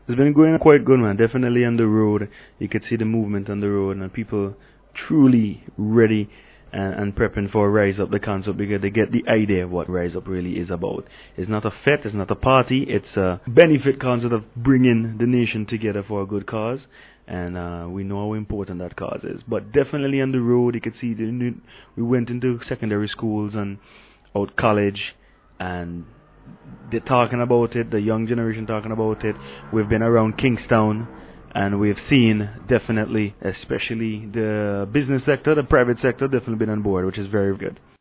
It's been going quite good, man. Definitely on the road. You could see the movement on the road and people truly ready and prepping for Rise Up the concept because they get the idea of what Rise Up really is about. It's not a fete, it's not a party, it's a benefit concept of bringing the nation together for a good cause. And we know how important that cause is. But definitely on the road, you could see we went into secondary schools and out college, and they're talking about it, the young generation talking about it. We've been around Kingstown, and we've seen definitely, especially the business sector, the private sector, definitely been on board, which is very good.